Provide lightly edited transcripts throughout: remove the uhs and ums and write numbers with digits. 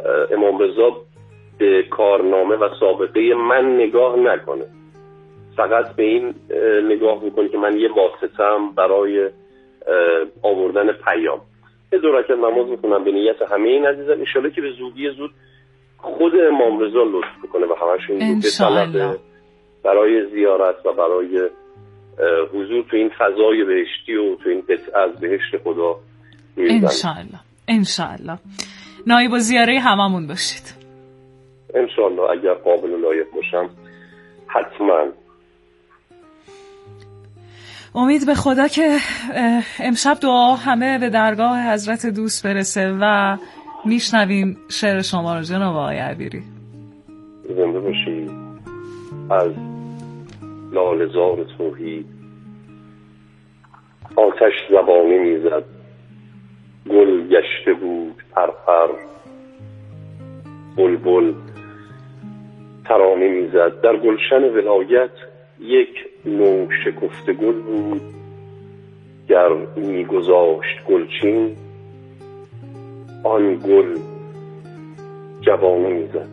امام رضا به کارنامه و سابقه من نگاه نکنه، فقط به این نگاه میکنه که من یه واسطه‌ام برای آوردن پیام. یه دو رکعت نماز میکنم به نیت همه این عزیزان، ان شاءالله که به زودی زود خود امام رضا لطف کنه و همشون بطلبه برای زیارت و برای حضور تو این فضای بهشتی و تو این قطعه از بهشت خدا. انشاءالله نایب و زیاره هممون باشید انشاءالله. اگر قابل و لایق باشم حتما. امید به خدا که امشب دعا همه به درگاه حضرت دوست برسه و میشنویم شعر شما رو جناب آقای عبیری. زنده باشی. از لاله‌زار توحید آتش زبانه میزد، گل گشته بود پرپر، بلبل ترانه میزد. در گلشن ولایت یک نو شکفته گل بود، گر میگذاشت گلچین آن گل جوانه میزد.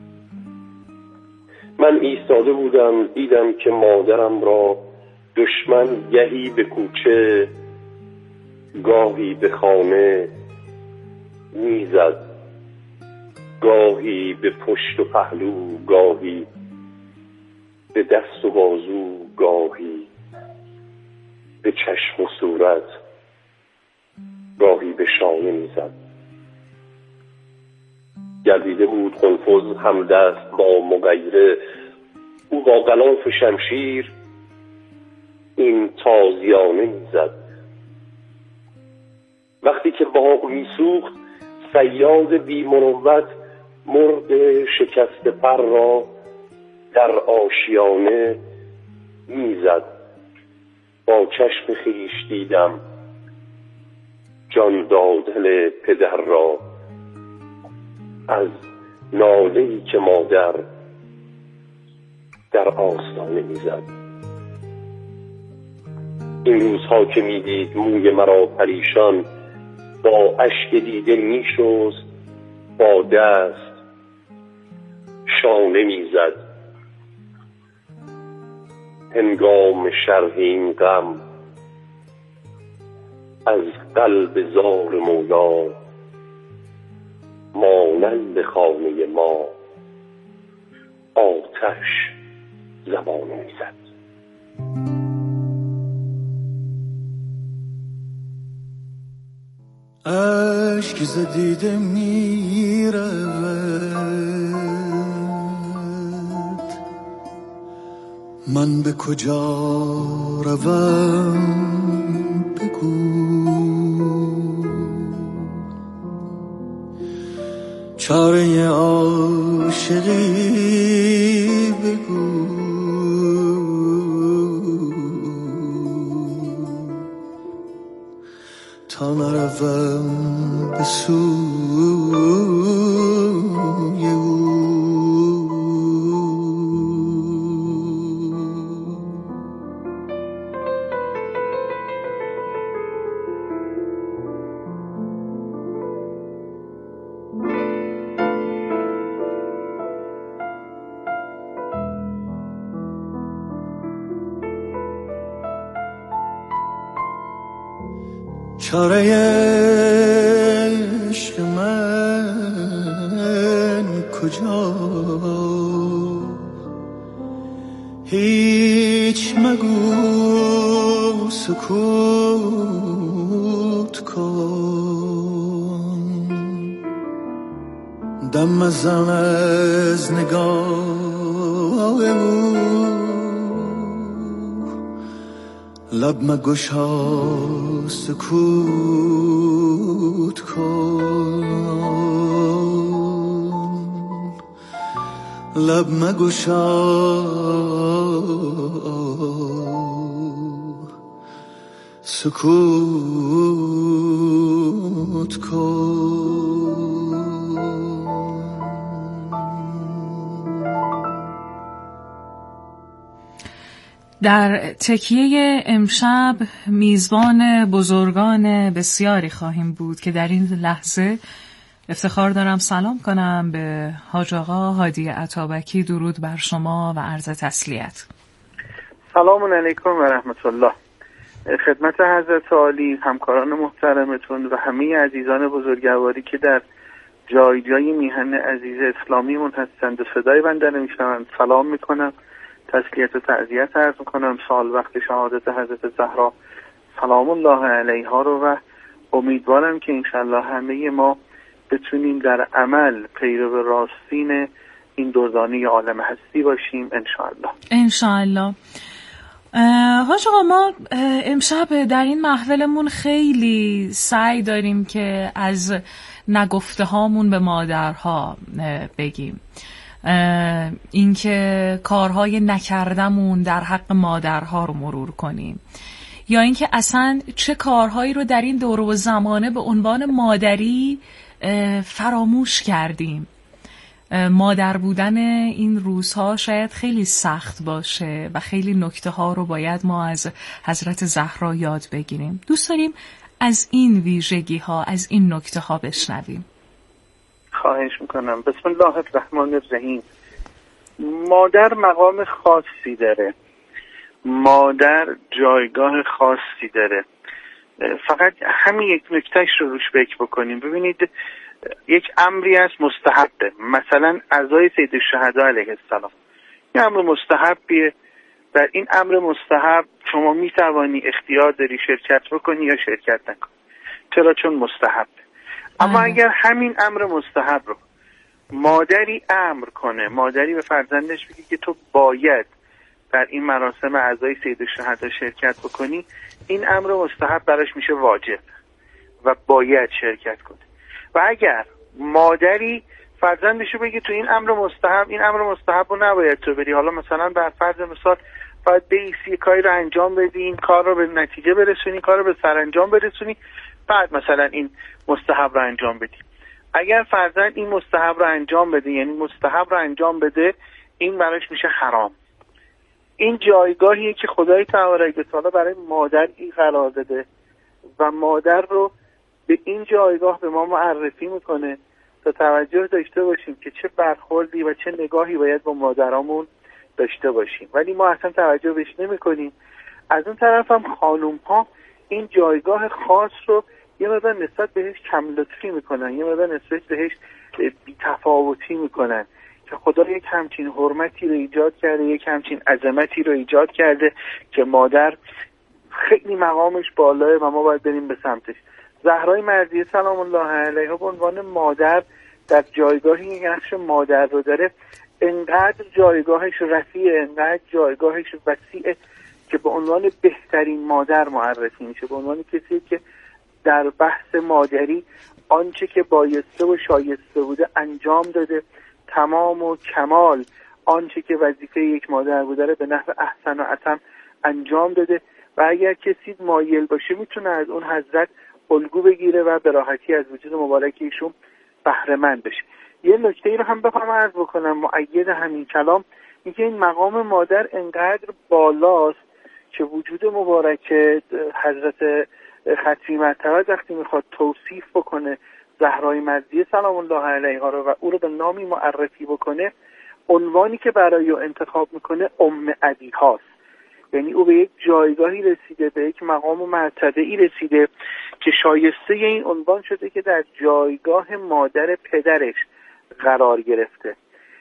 من ایستاده بودم دیدم که مادرم را دشمن گهی به کوچه گاهی به خانه میزد، گاهی به پشت و پهلو، گاهی به دست و بازو، گاهی به چشم و صورت، گاهی به شانه میزد. گردیده بود قنفذ همدست با مغیره، او با غلاف شمشیر این تازیانه میزد. وقتی که باغ میسوخت صیاد بی مروت مرغ شکست پر را در آشیانه میزد. با چشم خویش دیدم جان دادن پدر را، از ناله‌ای که مادر در آستانه میزد. این روزها که میدید موی مرا پریشان، با اشک دیده میشست، با دست شانه میزد. هنگام شرح این غم از قلب زار مولا، مانند خانه ما آتش زبانه میزد. اشک ز دیده میرود، من به کجا روم بگو، چاره عاشقی بگو، تا نروم به سوی او. چاره عشق من کجا، هیچ مگو سکوت کن، دم مزن از نگاه او، لب مگشا سکوت کن، لب مگشا سکوت کن. در تکیه امشب میزبان بزرگان بسیاری خواهیم بود که در این لحظه افتخار دارم سلام کنم به حاج آقا هادی عطابکی. درود بر شما و عرض تسلیت. سلام علیکم و رحمت الله. خدمت حضرت عالی، همکاران محترمتون و همه عزیزان بزرگواری که در جای جای میهن عزیز اسلامیمون هستند و صدای بنده رو میشنوند سلام میکنم، تسلیت و تعزیت عرض میکنم. سال وقت شهادت حضرت زهرا سلام الله علیها رو و امیدوارم که انشالله همه ما بتونیم در عمل پیرو راستین این دردانه عالم هستی باشیم انشالله. انشالله. حاج آقا، ما امشب در این محفلمون خیلی سعی داریم که از نگفته هامون به مادرها بگیم، اینکه کارهای نکردمون در حق مادرها رو مرور کنیم، یا اینکه اصلا چه کارهایی رو در این دور و زمانه به عنوان مادری فراموش کردیم. مادر بودن این روزها شاید خیلی سخت باشه و خیلی نکته ها رو باید ما از حضرت زهرا یاد بگیریم. دوست داریم از این ویژگی ها، از این نکته ها بشنویم. خواهش میکنم. بسم الله الرحمن الرحیم. مادر مقام خاصی داره، مادر جایگاه خاصی داره. فقط همین یک نکتهش رو روش فکر بکنیم. ببینید، یک امری است مستحبه، مثلا عزای سید الشهدا علیه السلام، این امر مستحبیه. در این امر مستحب شما میتوانی اختیار داری شرکت بکنی یا شرکت نکنی. چرا؟ چون مستحب. اما اگر همین امر مستحب رو مادری امر کنه، مادری به فرزندش بگه که تو باید در این مراسم عزای سید الشهدا شرکت بکنی، این امر مستحب براش میشه واجب و باید شرکت کنه. و اگر مادری فرزندشو بگه تو این امر مستحب رو نباید تو بری، حالا مثلا بر فرض مثال باید بیسی کاری رو انجام بدی، این کار رو به نتیجه برسونی، کار رو به سرانجام برسونی، بعد مثلا این مستحب رو انجام بدی. اگر فرزند این مستحب رو انجام بده، یعنی مستحب رو انجام بده، این براش میشه حرام. این جایگاهیه که خدای تبارک و تعالی برای مادر این قرار داده و مادر رو به این جایگاه به ما معرفی میکنه تا توجه داشته باشیم که چه برخوردی و چه نگاهی باید با مادرامون داشته باشیم، ولی ما اصلا توجه بهش نمیکنیم. از اون طرف هم خانوم ها این جایگاه خاص رو یه مقدار نسبت بهش کم لطفی میکنن، یه مقدار نسبت بهش بی‌تفاوتی میکنن که خدا یک همچین حرمتی رو ایجاد کرده، یک همچین عظمتی رو ایجاد کرده که مادر خیلی مقامش بالاه و ما باید بریم به سمتش. زهرای مرضیه سلام الله علیها به عنوان مادر در جایگاهی نقش مادر رو داره، انقدر جایگاهش رفیعه، انقدر جایگاهش وسیعه که به عنوان بهترین مادر معرفی میشه، به عنوان کسی که در بحث مادری آنچه که بایسته و شایسته بوده انجام داده، تمام و کمال آنچه که وظیفه یک مادر بوده به نحو احسن و اتم انجام داده و اگر کسی مایل باشه میتونه از اون حضرت الگو بگیره و به راحتی از وجود مبارک ایشون بهره مند بشه. یه نکته ای رو هم بخوام عرض بکنم مؤید همین کلام، اینکه این مقام مادر انقدر بالاست که وجود مبارک حضرت ختمی مرتبه وقتی میخواد توصیف بکنه زهرای مرضیه سلام الله علیها رو و او رو به نامی معرفی بکنه، عنوانی که برای او انتخاب میکنه ام ابی هاست. یعنی او به یک جایگاهی رسیده، به یک مقام و مرتبه‌ای رسیده که شایسته این عنوان شده که در جایگاه مادر پدرش قرار گرفته.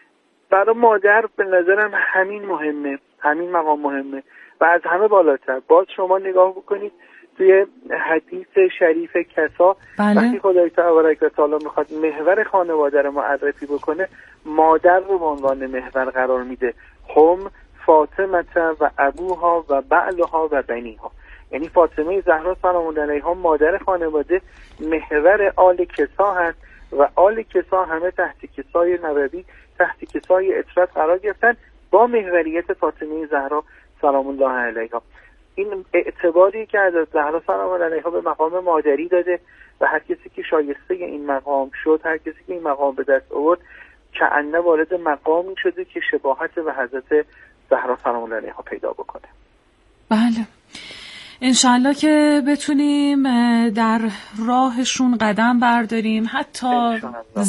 برای مادر به نظرم همین مهمه، همین مقام مهمه و از همه بالاتر. باز شما نگاه بکنید توی حدیث شریف کسا وقتی خدای تبارک و تعالی میخواد محور خانواده رو معرفی بکنه، مادر رو به عنوان محور قرار میده. هم فاطمه و ابوها و بعلها و بنیها، یعنی فاطمه زهرا سلام الله علیها مادر خانواده محور آل کسا هست و آل کسا همه تحت کسای نبوی، تحت کسای اطرت قرار گرفتن با محوریت فاطمه زهرا سلام الله علیها. این اعتباری که از زهرا سلام الله علیها به مقام مادری داده و هر کسی که شایسته این مقام شد، هر کسی که این مقام به دست آورد، کأنه وارد مقامی شده که شباهت به حضرت زهرا سلام الله علیها پیدا بکنه. بله. انشالله که بتونیم در راهشون قدم برداریم، حتی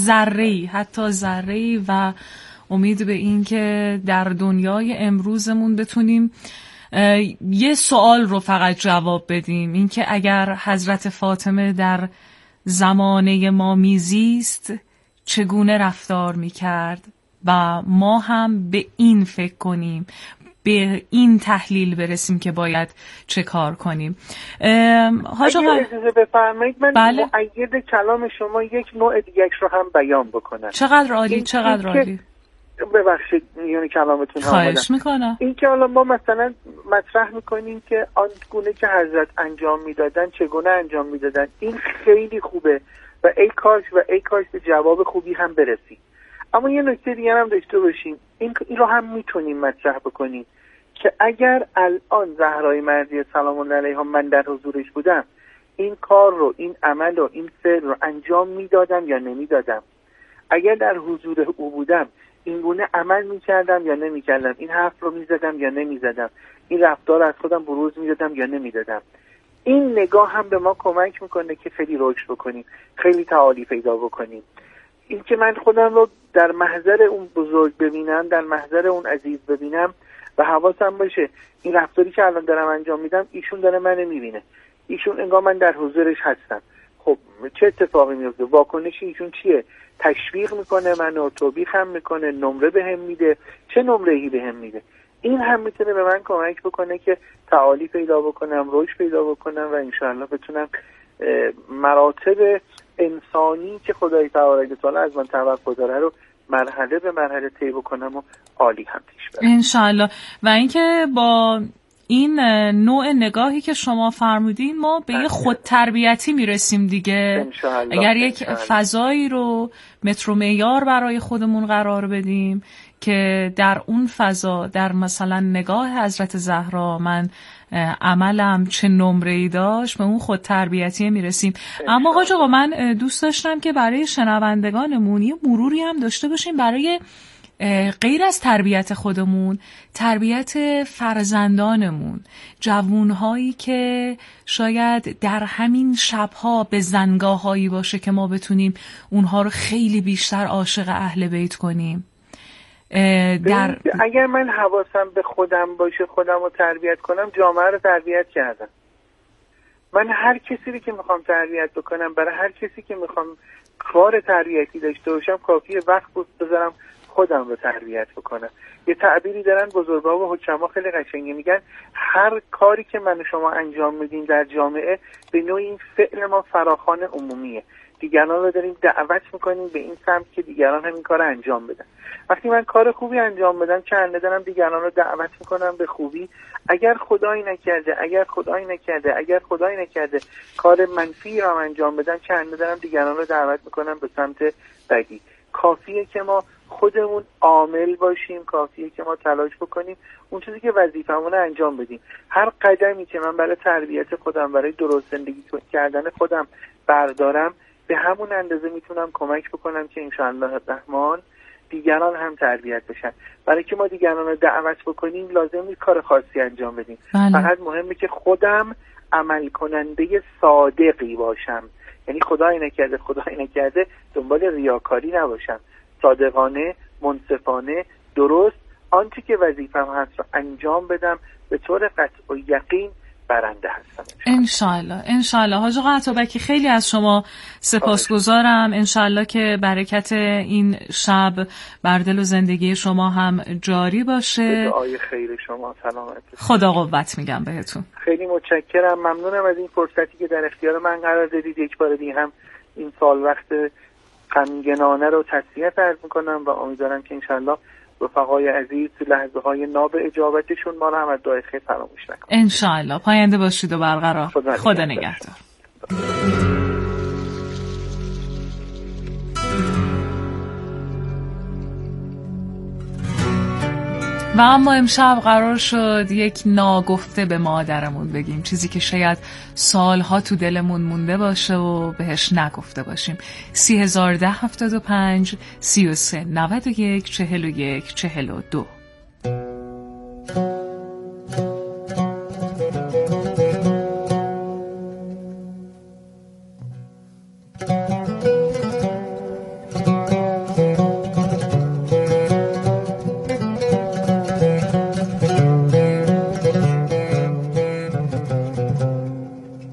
ذره‌ای و امید به این که در دنیای امروزمون بتونیم یه سوال رو فقط جواب بدیم، این که اگر حضرت فاطمه در زمانه ما میزیست چگونه رفتار میکرد و ما هم به این فکر کنیم، به این تحلیل برسیم که باید چه کار کنیم. اگه اجازه بفرمایید من بله؟ مؤید کلام شما یک نوع دیگه رو هم بیان بکنم. چقدر عالی، چقدر عالی. ببخشید میون کلامتون خواهش میکنم. این که حالا ما مثلا مطرح میکنیم که آن گونه که حضرت انجام میدادن چگونه انجام میدادن، این خیلی خوبه و ای کاش به جواب خوبی هم برسیم. اما یه نکته دیگه هم داشته باشیم، این رو هم میتونیم مطرح بکنیم که اگر الان زهرای مهدی سلام الله علیها من در حضورش بودم، این کار رو، این عمل و این فعل رو انجام میدادم یا نمیدادم؟ اگر در حضور او بودم این گونه عمل میکردم یا نمیکردم؟ این حرف رو میزدم یا نمیزدم؟ این رفتار از خودم بروز میدادم یا نمیدادم؟ این نگاه هم به ما کمک میکنه که خیلی رشد بکنیم، خیلی تعالی پیدا بکنیم. این که من خودم رو در محضر اون بزرگ ببینم، در محضر اون عزیز ببینم و حواسم باشه این رفتاری که الان دارم انجام میدم ایشون داره منو میبینه، ایشون انگار من در حضورش هستم. خب چه اتفاقی میفته؟ واکنش ایشون چیه؟ تشویق میکنه منو، توبیخ هم میکنه، نمره بهم میده، چه نمره‌ای بهم میده؟ این هم میتونه به من کمک بکنه که تعالی پیدا بکنم، رشد پیدا بکنم و انشاءالله بتونم مراتب انسانی که خدای تعالی از من توقع داره رو مرحله به مرحله طی بکنم و عالی هم پیش برم انشاءالله. و اینکه با این نوع نگاهی که شما فرمودین ما به یه خودتربیتی میرسیم دیگه. اگر یک فضایی رو متر و معیار برای خودمون قرار بدیم که در اون فضا، در مثلا نگاه حضرت زهرا من عملم چه نمره‌ای داشت، به اون خودتربیتی میرسیم. اما حاج آقا من دوست داشتم که برای شنوندگانمون یه مروری هم داشته باشیم برای غیر از تربیت خودمون، تربیت فرزندانمون، جوانهایی که شاید در همین شبها به زنگاهایی باشه که ما بتونیم اونها رو خیلی بیشتر عاشق اهل بیت کنیم. اگر من حواسم به خودم باشه، خودم رو تربیت کنم، جامعه رو تربیت کردم. من هر کسی رو که میخوام تربیت بکنم، برای هر کسی که میخوام کار تربیتی داشته باشم، کافیه وقت بذارم خودم رو تربیت بکنم. یه تعبیری دارن بزرگا و حکما خیلی قشنگی، میگن هر کاری که من و شما انجام میدیم در جامعه به نوعی این فعل ما فراخوان عمومیه. دیگران رو داریم دعوت میکنیم به این سمت که دیگران هم این کار انجام بدن. وقتی من کار خوبی انجام بدم، چند دارم دیگران رو دعوت میکنم به خوبی. اگر خدایی نکرده کار منفی رو انجام بدم، چند دارم دیگران رو دعوت میکنم به سمت بدی. کافیه که ما خودمون عامل باشیم، کافیه که ما تلاش بکنیم اون چیزی که وظیفمون رو انجام بدیم. هر قدمی که من برای تربیت خودم، برای درست زندگی کردن خودم بردارم، به همون اندازه میتونم کمک بکنم که انشاءالله الرحمن دیگران هم تربیت بشن. برای که ما دیگران رو دعوت بکنیم لازم نیست کار خاصی انجام بدیم. فقط مهمه که خودم عمل کننده صادقی باشم. یعنی خدای نکرده دنبال ریاکاری نباشم، صادقانه، منصفانه، درست آنچه که وظیفم هست رو انجام بدم، به طور قطع و یقین برنده هستم انشالله. حاج آقا عطابکی خیلی از شما سپاسگزارم. انشالله که برکت این شب بر دل و زندگی شما هم جاری باشه. دعای خیر شما، سلامت. خدا قوت میگم بهتون. خیلی متشکرم، ممنونم از این فرصتی که در اختیار من قرار دادید. یک بار دیگه هم این سال وقت غمگنانه رو تسلیت عرض میکنم و امیدوارم که انشالله رفقای عزیز تو لحظه های ناب اجابتشون ما رو هم از دعای خیر فراموش نکنن. انشالله. پاینده باشید و برقرار. خدا نگهدار. و اما امشب قرار شد یک ناگفته به مادرمون بگیم، چیزی که شاید سالها تو دلمون مونده باشه و بهش نگفته باشیم. 301075 33 91 41 42.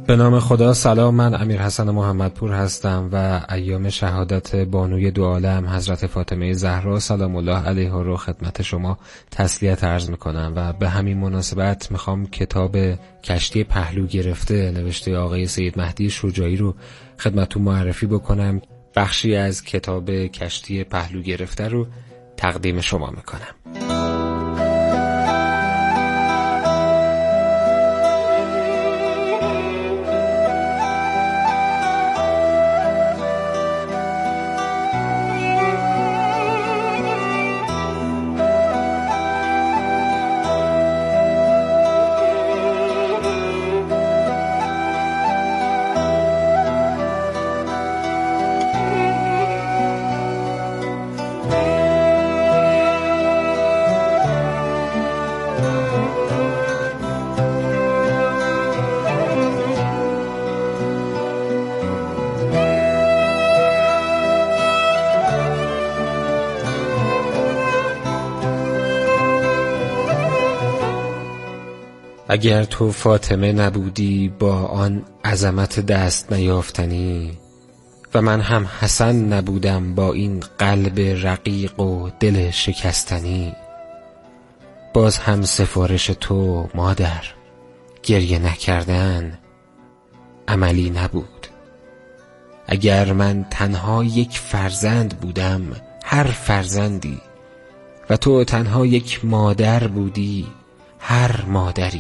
به نام خدا. سلام، من امیر حسن محمدپور هستم و ایام شهادت بانوی دو عالم حضرت فاطمه زهرا سلام الله علیها رو خدمت شما تسلیت عرض میکنم و به همین مناسبت میخوام کتاب کشتی پهلو گرفته نوشته آقای سید مهدی شجاعی رو خدمتتون معرفی بکنم. بخشی از کتاب کشتی پهلو گرفته رو تقدیم شما میکنم. اگر تو فاطمه نبودی با آن عظمت دست نیافتنی و من هم حسن نبودم با این قلب رقیق و دل شکستنی، باز هم سفارش تو مادر گریه نکردن عملی نبود. اگر من تنها یک فرزند بودم، هر فرزندی، و تو تنها یک مادر بودی، هر مادری،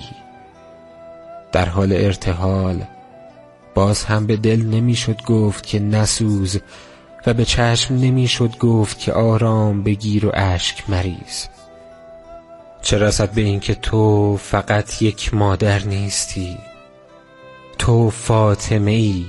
در حال ارتحال باز هم به دل نمیشد گفت که نسوز و به چشم نمیشد گفت که آرام بگیر و اشک مریز. چه رسد به این که تو فقط یک مادر نیستی، تو فاطمه ای،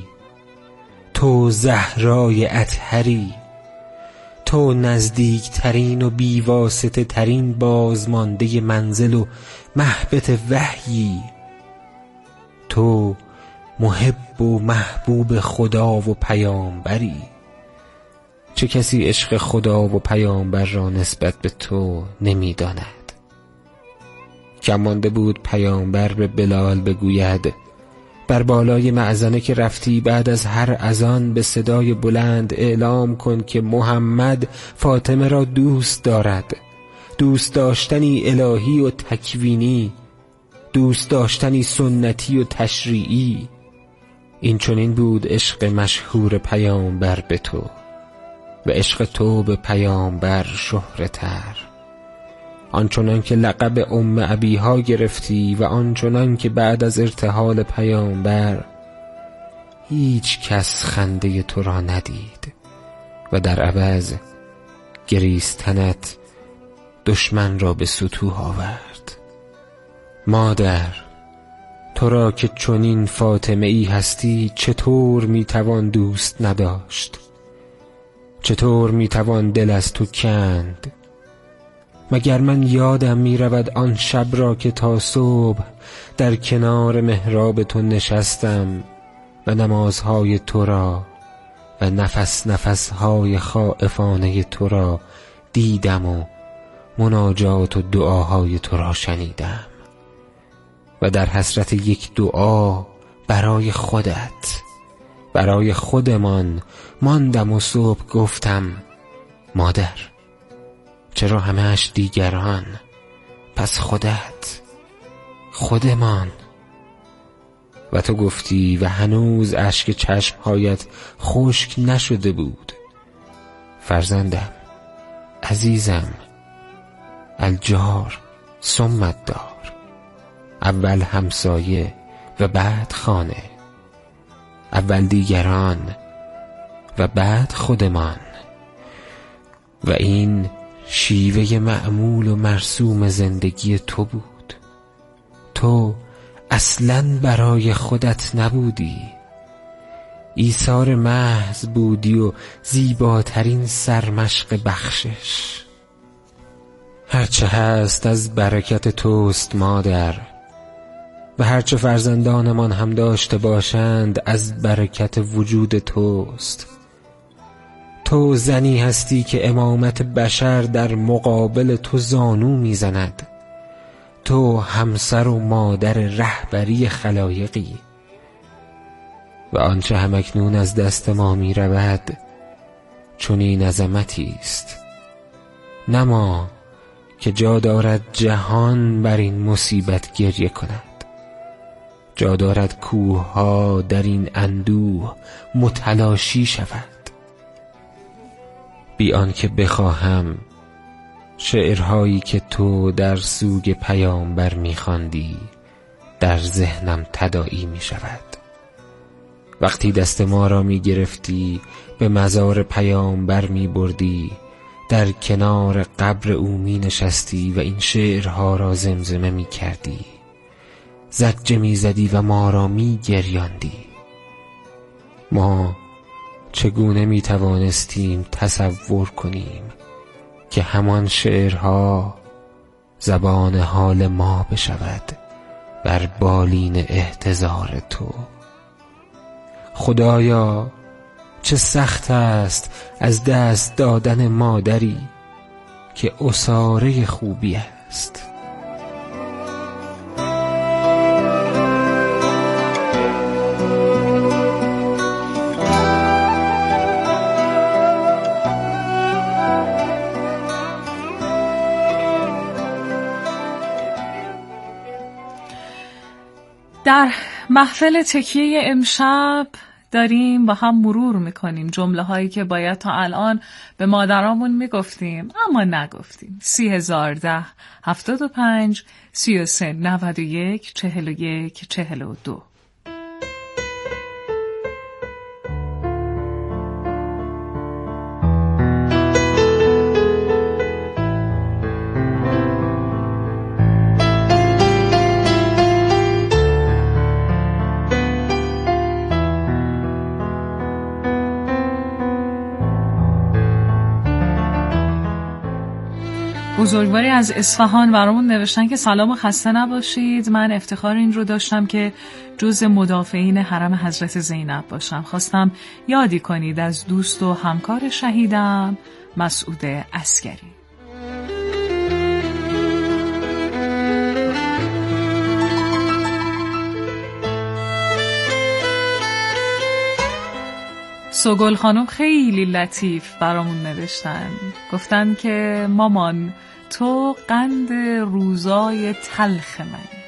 تو زهرای اطهری، تو نزدیکترین و بیواسطه ترین بازمانده منزل و محبت وحیی، تو محب و محبوب خدا و پیامبری. چه کسی عشق خدا و پیامبر را نسبت به تو نمی‌داند؟ کم مانده بود پیامبر به بلال بگوید بر بالای مأذنه که رفتی بعد از هر اذان به صدای بلند اعلام کن که محمد فاطمه را دوست دارد، دوست داشتنی الهی و تکوینی، دوست داشتنی سنتی و تشریعی. این چنین بود عشق مشهور پیامبر به تو و عشق تو به پیامبر شهرتر. آنچنان که لقب ام ابیها گرفتی و آنچنان که بعد از ارتحال پیامبر هیچ کس خنده تو را ندید و در عوض گریستنت دشمن را به ستوه آورد. مادر، تو را که چنین فاطمه ای هستی چطور میتوان دوست نداشت؟ چطور میتوان دل از تو کند؟ مگر من یادم میرود آن شب را که تا صبح در کنار محراب تو نشستم و نمازهای تو را و نفس نفسهای خائفانه تو را دیدم و مناجات و دعاهای تو را شنیدم و در حسرت یک دعا برای خودت، برای خودمان ماندم و صبح گفتم مادر، چرا همه‌اش دیگران؟ پس خودت، خودمان. و تو گفتی و هنوز اشک چشمهایت خشک نشده بود فرزندم، عزیزم، الجار ثم الدار، اول همسایه و بعد خانه، اول دیگران و بعد خودمان. و این شیوه معمول و مرسوم زندگی تو بود. تو اصلاً برای خودت نبودی، ایثار محض بودی و زیباترین سرمشق بخشش. هرچه هست از برکت توست مادر، و هرچه فرزندانمان هم داشته باشند از برکت وجود توست. تو زنی هستی که امامت بشر در مقابل تو زانو میزند. تو همسر و مادر رهبری خلایقی. و آنچه همکنون از دست ما می رود چنین عظمتی است، نه ما که جا دارد جهان بر این مصیبت گریه کند، جا دارد کوه ها در این اندوه متلاشی شود. بی آنکه بخواهم شعرهایی که تو در سوگ پیامبر می‌خواندی در ذهنم تداعی می شود. وقتی دست ما را می گرفتی به مزار پیامبر می بردی، در کنار قبر او می نشستی و این شعرها را زمزمه می کردی، زجه می زدی و ما را می گریاندی. ما چگونه می توانستیم تصور کنیم که همان شعرها زبان حال ما بشود بر بالین احتضار تو؟ خدایا چه سخت است از دست دادن مادری که عصاره خوبی است. در محفل تکیه امشب داریم با هم مرور میکنیم جمله هایی که باید تا الان به مادرامون میگفتیم اما نگفتیم. 3010 75 33 91 41 42. بزرگواری از اصفهان برامون نوشتن که سلام و خسته نباشید. من افتخار این رو داشتم که جز مدافعین حرم حضرت زینب باشم. خواستم یادی کنید از دوست و همکار شهیدم مسعود عسکری. سوگل خانم خیلی لطیف برامون نوشتن، گفتن که مامان تو قند روزای تلخ منی.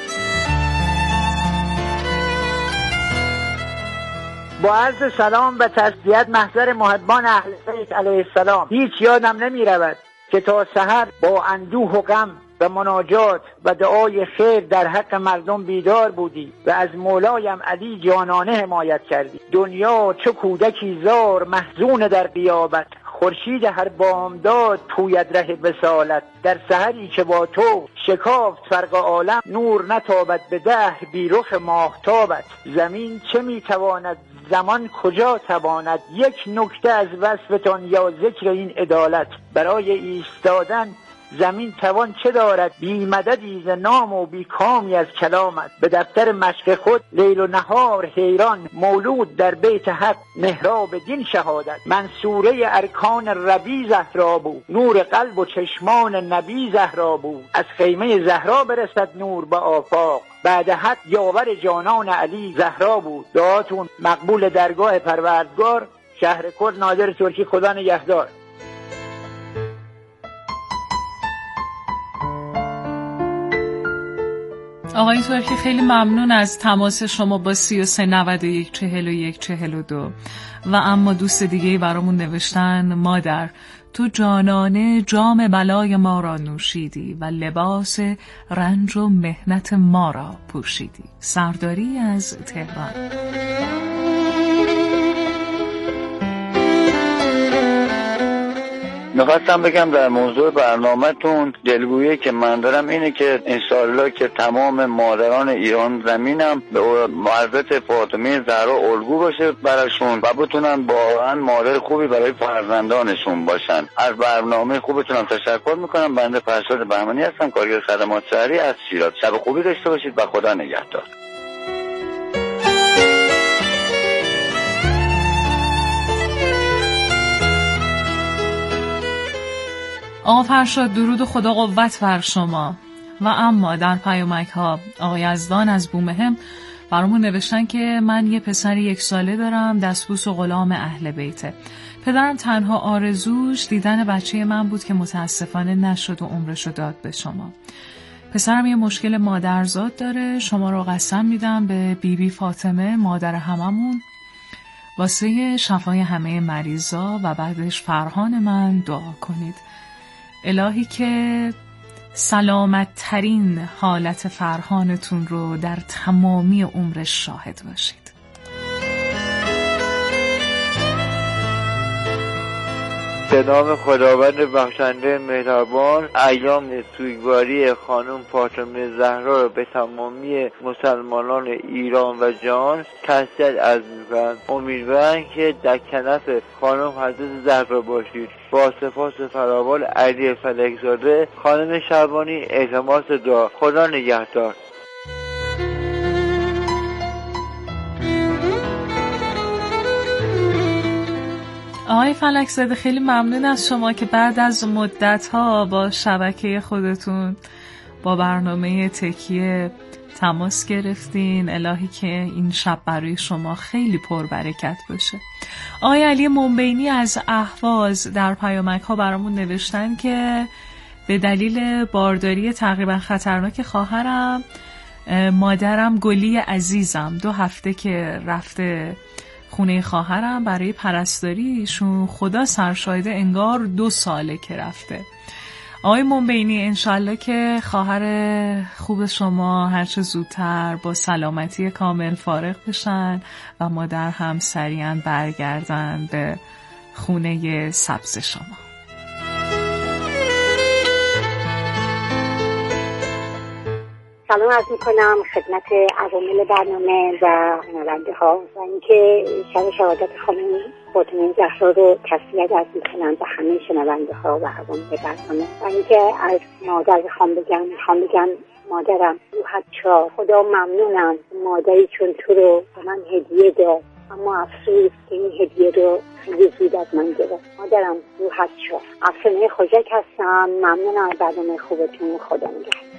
با عرض سلام و تسلیت محضر محبان اهل بیت علیه السلام، هیچ یادم نمی رود که تا سحر با اندوه و غم و مناجات و دعای خیر در حق مردم بیدار بودی و از مولایم علی جانانه حمایت کردی. دنیا چو کودکی زار محزون در غیابت، خورشید هر بامداد پوید ره وصالت. در سحری که با تو شکافت فرق عالم، نور نتابد به دهر بی رخ ماهتابت. زمین چه میتواند زمان کجا تواند، یک نکته از وصفتان یا ذکر این عدالت. برای ایستادن زمین توان چه دارد، بی مددی ز نام و بی کامی از کلامت. به دفتر مشق خود لیل و نهار حیران، مولود در بیت حق محراب دین شهادت. منصوره ارکان ربی زهرا بود، نور قلب و چشمان نبی زهرا بود. از خیمه زهرا برسد نور به آفاق، بعد حق یاور جانان علی زهرا بود. دعاتون مقبول درگاه پروردگار. شهر کرد، نادر ترکی. خدا نگهدار. آقای ترکی خیلی ممنون از تماس شما با 33 91 41 42. و اما دوست دیگه‌ای برامون نوشتن مادر تو جانانه جام بلای ما را نوشیدی و لباس رنج و مهنت ما را پوشیدی. سرداری از تهران. میخواستم بگم در موضوع برنامه‌تون دلگویی که من دارم اینه که انشالله که تمام مادران ایران زمینم به حضرت فاطمه زهرا الگو باشه براشون و بتونن واقعا مادر خوبی برای فرزندانشون باشن. از برنامه خوبتونم تشکر میکنم. بنده فرشاد بهمنی هستم، کارگر خدمات شهری از شیراز. شب خوبی داشته باشید و خدا نگهدار. آقا فرشاد درود و خدا قوت بر شما. و اما در پیامک ها آقای یزدان از بومهم برامون نوشتن که من یه پسر 1 ساله دارم، دستبوس و غلام اهل بیته. پدرم تنها آرزوش دیدن بچه من بود که متاسفانه نشد و عمرشو داد به شما. پسرم یه مشکل مادرزاد داره، شما رو قسم میدم به بیبی فاطمه مادر هممون واسه شفای همه مریضا و بعدش فرهان من دعا کنید. الهی که سلامت ترین حالت فرهانتون رو در تمامی عمرش شاهد باشید. به نام خداوند بخشنده مهربان، ایام سوگواری خانم فاطمه زهرا رو به تمامی مسلمانان ایران و جهان تسلیت عرض می‌کنم. امیدوارم که در کنف خانم حضرت زهرا باشید. با سپاس فراوان، علی فلکزاده، خانم شعبانی، التماس دعا. خدا نگهدار. آقای فلکزاده، خیلی ممنون از شما که بعد از مدت‌ها با شبکه خودتون با برنامه تکیه تماس گرفتین. الهی که این شب برای شما خیلی پربرکت باشه. آقای علی منبینی از اهواز در پیامک‌ها برامون نوشتن که به دلیل بارداری تقریبا خطرناک خواهرم، مادرم گلی عزیزم 2 هفته که رفته خونه خواهرم برای پرستاریشون، خدا سرشاهده انگار 2 ساله که رفته. آقای منبینی، انشالله که خواهر خوب شما هرچه زودتر با سلامتی کامل فارغ بشن و مادر هم سریعا برگردن به خونه سبز شما. سلام عرض میکنم خدمت عوامل برنامه و شنونده ها و اینکه شب شهادت خانم فاطمه زهرا رو تسلیت عرض میکنم به همه شنونده ها و عوامل برنامه و اینکه از مادر میخوام بگم مادرم روحت شاد، خدا ممنونم مادری چون تو رو به من هدیه داد، اما افسوس که این هدیه رو خیلی زود از من گرفت. مادرم روحت شاد. افسانه خوشک هستم. ممنونم از برنامه خوبتون. خدا نگهدار.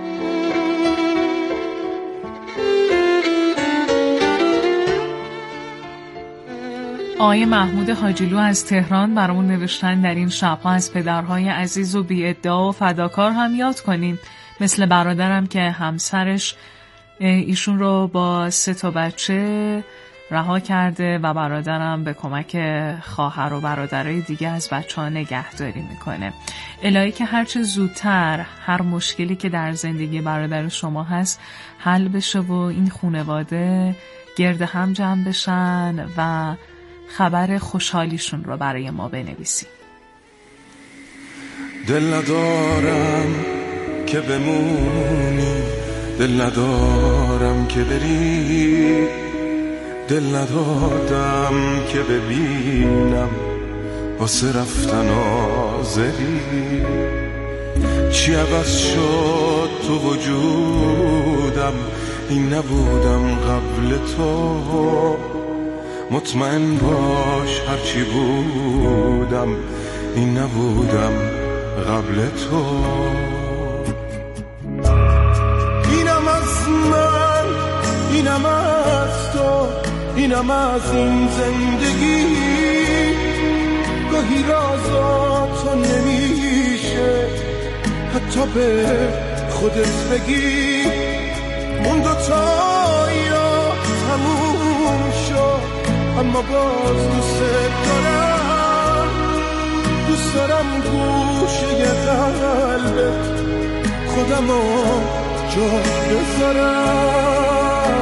آقای محمود حاجیلو از تهران برامون نوشتن در این شب‌ها از پدرهای عزیز و بی‌ادعا و فداکار هم یاد کنیم، مثل برادرم که همسرش ایشون رو با 3 بچه رها کرده و برادرم به کمک خواهر و برادرای دیگه از بچه‌ها نگهداری میکنه. الهی که هرچه زودتر هر مشکلی که در زندگی برادر شما هست حل بشه و این خانواده گرد هم جمع بشن و خبر خوشحالیشون رو برای ما بنویسیم. دل ندارم که بمونی، دل ندارم که بری، دل ندادم که ببینم واسه رفتن آزری. چی عوض شد تو وجودم، این نبودم قبل تو. مطمئن باش هرچی بودم، این نبودم قبل تو. اینم از من، اینم از تو، اینم از این زندگی. گاهی رازا تو نمیشه حتی به خودت بگی. اون دوتایی‌ها تموم شد، اما باز دوست دارم. دوست دارم گوشه قلبت خودمو جا بذارم.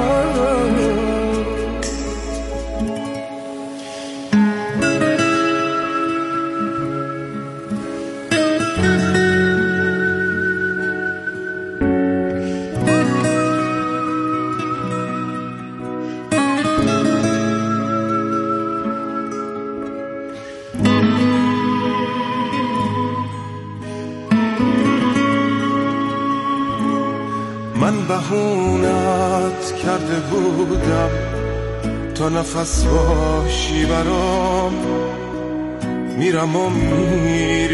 من بهونت کرده بودم تا نفس باشی برام. میرم و میری